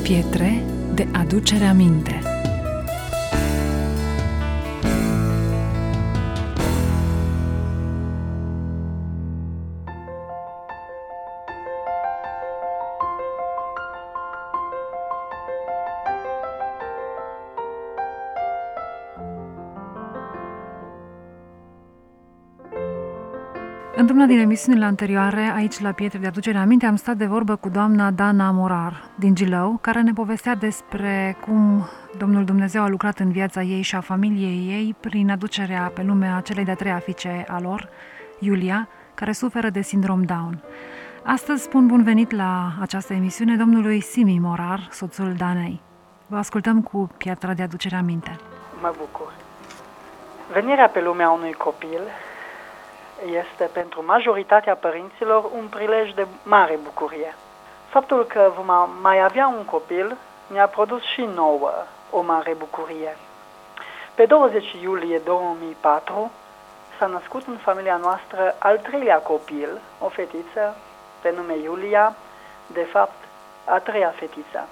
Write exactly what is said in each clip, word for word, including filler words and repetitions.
Pietre de aducere aminte. Într-una din emisiunile anterioare, aici la Pietre de aducere aminte, am stat de vorbă cu doamna Dana Morar din Gilău, care ne povestea despre cum Domnul Dumnezeu a lucrat în viața ei și a familiei ei prin aducerea pe lume a celei de-a treia fiice a lor, Iulia, care suferă de sindrom Down. Astăzi spun bun venit la această emisiune domnului Simi Morar, soțul Danei. Vă ascultăm cu Piatra de aducere aminte. Mă bucur. Venirea pe lumea unui copil este pentru majoritatea părinților un prilej de mare bucurie. Faptul că vom mai avea un copil ne-a produs și nouă o mare bucurie. Pe douăzeci iulie două mii patru s-a născut în familia noastră al treilea copil, o fetiță pe nume Iulia, de fapt a treia fetiță.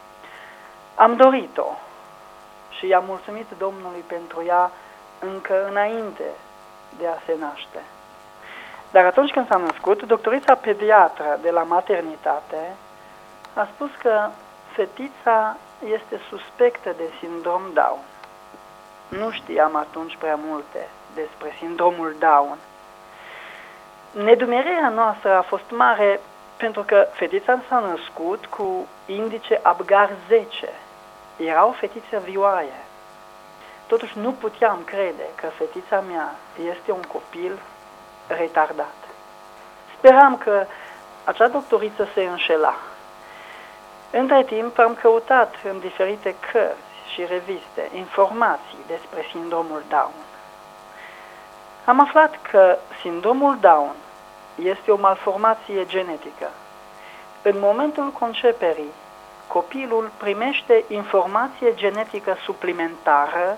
Am dorit-o și i-am mulțumit Domnului pentru ea încă înainte de a se naște. Dar atunci când s-a născut, doctorița pediatră de la maternitate a spus că fetița este suspectă de sindrom Down. Nu știam atunci prea multe despre sindromul Down. Nedumererea noastră a fost mare pentru că fetița s-a născut cu indice Apgar zece. Era o fetiță vioaie. Totuși nu puteam crede că fetița mea este un copil retardat. Speram că acea doctoriță se înșela. Între timp am căutat în diferite cărți și reviste informații despre sindromul Down. Am aflat că sindromul Down este o malformație genetică. În momentul conceperii, copilul primește informație genetică suplimentară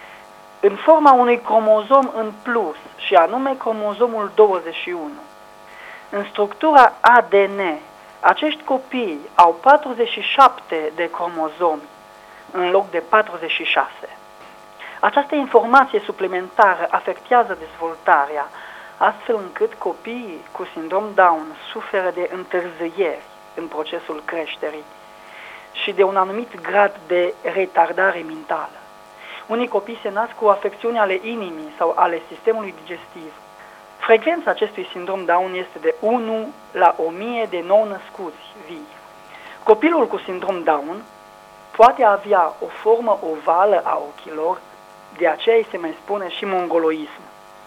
în forma unui cromozom în plus, și anume cromozomul douăzeci și unu. În structura A D N, acești copii au patruzeci și șapte de cromozomi în loc de patruzeci și șase. Această informație suplimentară afectează dezvoltarea, astfel încât copiii cu sindrom Down suferă de întârzieri în procesul creșterii și de un anumit grad de retardare mentală. Unii copii se nasc cu afecțiuni ale inimii sau ale sistemului digestiv. Frecvența acestui sindrom Down este de unu la o mie de nou născuți vii. Copilul cu sindrom Down poate avea o formă ovală a ochilor, de aceea îi se mai spune și mongoloism.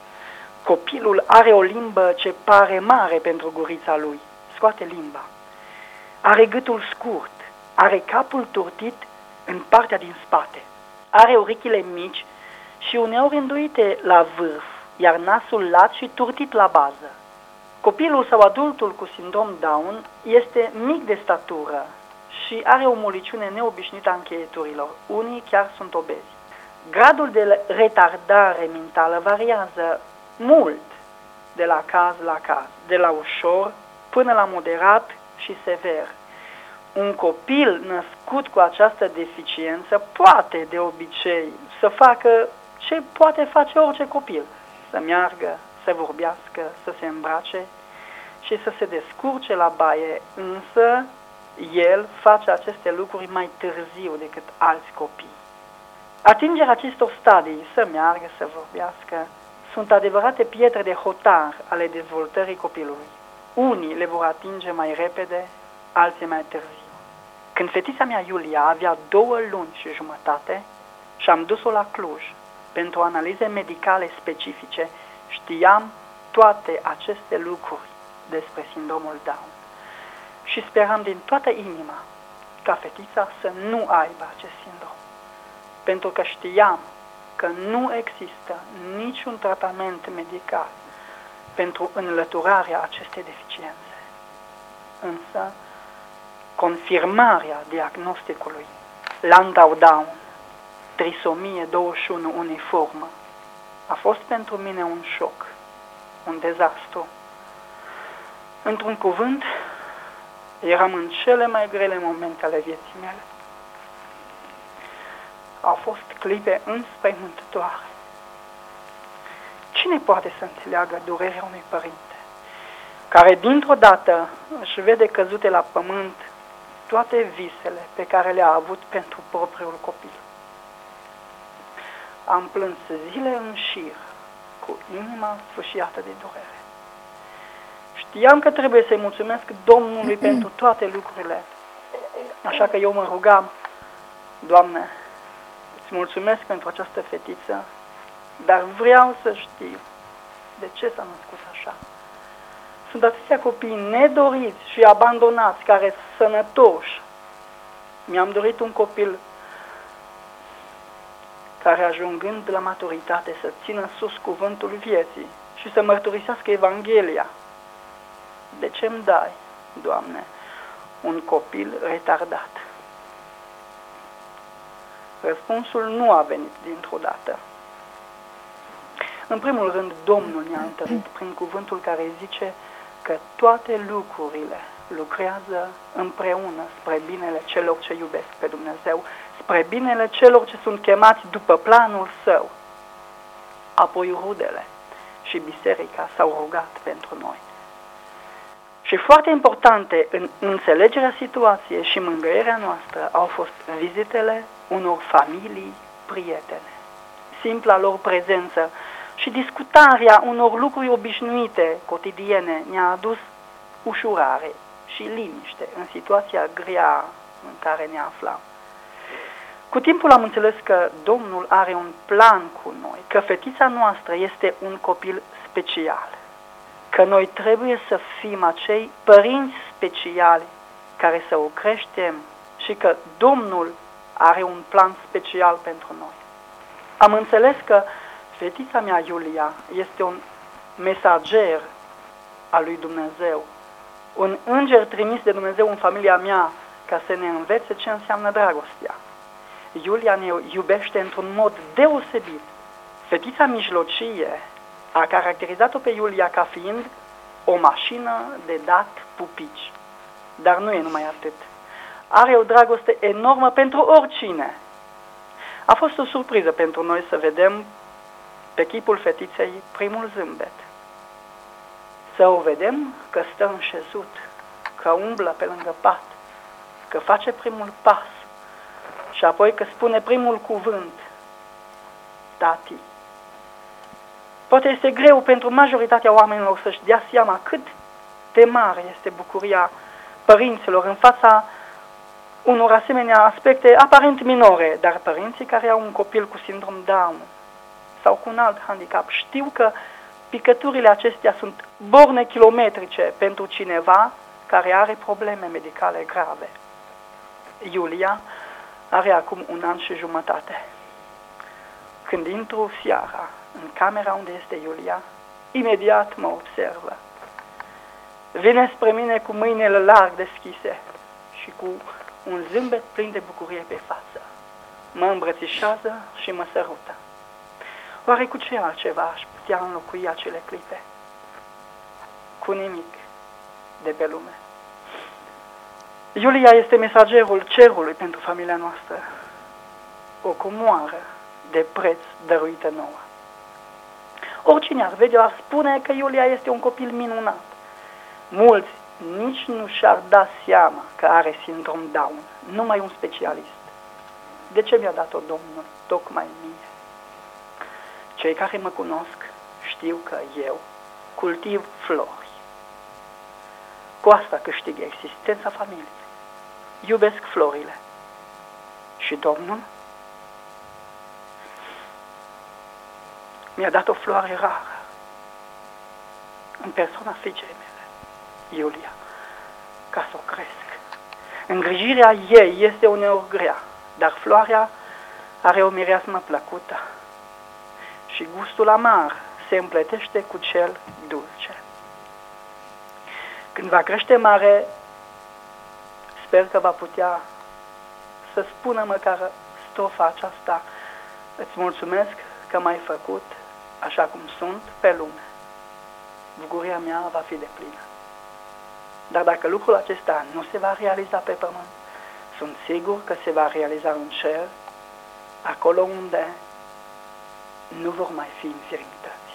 Copilul are o limbă ce pare mare pentru gurița lui, scoate limba. Are gâtul scurt, are capul turtit în partea din spate. Are urechile mici și uneori înduite la vârf, iar nasul lat și turtit la bază. Copilul sau adultul cu sindrom Down este mic de statură și are o moliciune neobișnuită a încheieturilor. Unii chiar sunt obezi. Gradul de retardare mentală variază mult de la caz la caz, de la ușor până la moderat și sever. Un copil născut cu această deficiență poate, de obicei, să facă ce poate face orice copil. Să meargă, să vorbească, să se îmbrace și să se descurce la baie, însă el face aceste lucruri mai târziu decât alți copii. Atingerea acestor stadii, să meargă, să vorbească, sunt adevărate pietre de hotar ale dezvoltării copilului. Unii le vor atinge mai repede, alții mai târziu. Când fetița mea Iulia avea două luni și jumătate și am dus-o la Cluj pentru analize medicale specifice, știam toate aceste lucruri despre sindromul Down și speram din toată inima ca fetița să nu aibă acest sindrom, pentru că știam că nu există niciun tratament medical pentru înlăturarea acestei deficiențe. Însă, confirmarea diagnosticului Landau Down, trisomie douăzeci și unu uniformă, a fost pentru mine un șoc, un dezastru. Într-un cuvânt, Eram în cele mai grele momente ale vieții mele. Au fost clipe înspăimântătoare. Cine poate să înțeleagă durerea unui părinte care dintr-o dată își vede căzute la pământ toate visele pe care le-a avut pentru propriul copil? Am plâns zile în șir, cu inima sfâșiată de durere. Știam că trebuie să-i mulțumesc Domnului pentru toate lucrurile, așa că eu mă rugam: Doamne, îți mulțumesc pentru această fetiță, dar vreau să știu de ce s-a născut așa. Sunt atâția copii nedoriți și abandonați, care sunt sănătoși. Mi-am dorit un copil care, ajungând la maturitate, să țină sus cuvântul vieții și să mărturisească Evanghelia. De ce îmi dai, Doamne, un copil retardat? Răspunsul nu a venit dintr-o dată. În primul rând, Domnul ne-a întărit prin cuvântul care zice că toate lucrurile lucrează împreună spre binele celor ce iubesc pe Dumnezeu, spre binele celor ce sunt chemați după planul Său. Apoi rudele și biserica s-au rugat pentru noi. Și foarte importante în înțelegerea situației și mângâierea noastră au fost vizitele unor familii prietene, simpla lor prezență și discutarea unor lucruri obișnuite, cotidiene, ne-a adus ușurare și liniște în situația grea în care ne aflam. Cu timpul am înțeles că Domnul are un plan cu noi, că fetița noastră este un copil special, că noi trebuie să fim acei părinți speciali care să o creștem și că Domnul are un plan special pentru noi. Am înțeles că fetița mea, Iulia, este un mesager al lui Dumnezeu, un înger trimis de Dumnezeu în familia mea ca să ne învețe ce înseamnă dragostea. Iulia ne iubește într-un mod deosebit. Fetița mijlocie a caracterizat-o pe Iulia ca fiind o mașină de dat pupici. Dar nu e numai atât. Are o dragoste enormă pentru oricine. A fost o surpriză pentru noi să vedem pe chipul fetiței primul zâmbet. Să o vedem că stă înșezut, că umblă pe lângă pat, că face primul pas și apoi că spune primul cuvânt, tati. Poate este greu pentru majoritatea oamenilor să-și dea seama cât de mare este bucuria părinților în fața unor asemenea aspecte aparent minore, dar părinții care au un copil cu sindrom Down sau cu un alt handicap știu că picăturile acestea sunt borne kilometrice pentru cineva care are probleme medicale grave. Iulia are acum un an și jumătate. Când intru seara în camera unde este Iulia, imediat mă observă. Vine spre mine cu mâinile larg deschise și cu un zâmbet plin de bucurie pe față. Mă îmbrățișează și mă sărută. Oare cu ce altceva aș putea înlocui acele clipe? Cu nimic de pe lume. Iulia este mesagerul cerului pentru familia noastră, o comoară de preț dăruită nouă. Oricine ar vedea ar spune că Iulia este un copil minunat. Mulți nici nu și-ar da seama că are sindrom Down, numai un specialist. De ce mi-a dat-o Domnul tocmai mie? Cei care mă cunosc știu că eu cultiv flori. Cu asta câștig existența familiei. Iubesc florile. Și Domnul mi-a dat o floare rară în persoana fiicei mele, Iulia, ca să o cresc. Îngrijirea ei este uneori grea, dar floarea are o mireasmă plăcută și gustul amar se împletește cu cel dulce. Când va crește mare, sper că va putea să spună măcar strofa aceasta: îți mulțumesc că m-ai făcut așa cum sunt pe lume. Bucuria mea va fi deplină. Dar dacă lucrul acesta nu se va realiza pe pământ, sunt sigur că se va realiza în cer, acolo unde nu vor mai fi infirmități.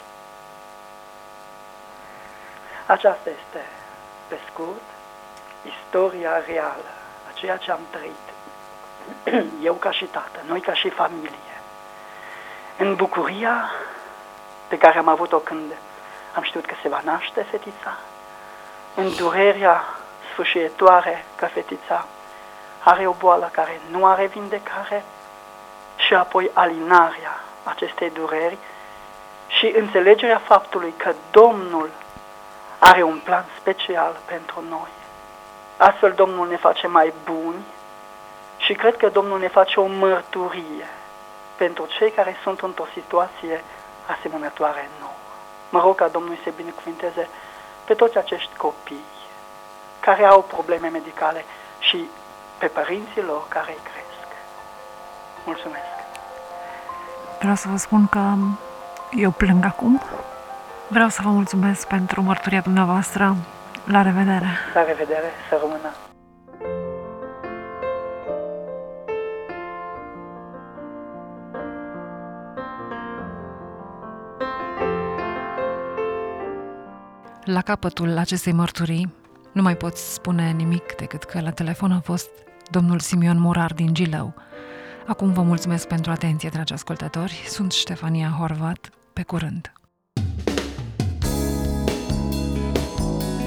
Aceasta este, pe scurt, istoria reală, a ceea ce am trăit, eu ca și tată, noi ca și familie, în bucuria pe care am avut-o când am știut că se va naște fetița, în durerea sfâșietoare că fetița are o boală care nu are vindecare și apoi alinarea acestei dureri și înțelegerea faptului că Domnul are un plan special pentru noi. Astfel Domnul ne face mai buni și cred că Domnul ne face o mărturie pentru cei care sunt într-o situație asemănătoare nouă. Mă rog ca Domnul să binecuvinteze pe toți acești copii care au probleme medicale și pe părinții lor care îi cresc. Mulțumesc! Vreau să vă spun că eu plâng acum. Vreau să vă mulțumesc pentru mărturia dumneavoastră. La revedere! La revedere! Să rămână! La capătul acestei mărturii nu mai pot spune nimic decât că la telefon a fost domnul Simeon Murar din Gilău. Acum vă mulțumesc pentru atenție, dragi ascultători. Sunt Ștefania Horvat. Pe curând!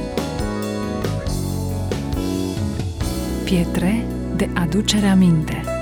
Pietre de aducere aminte.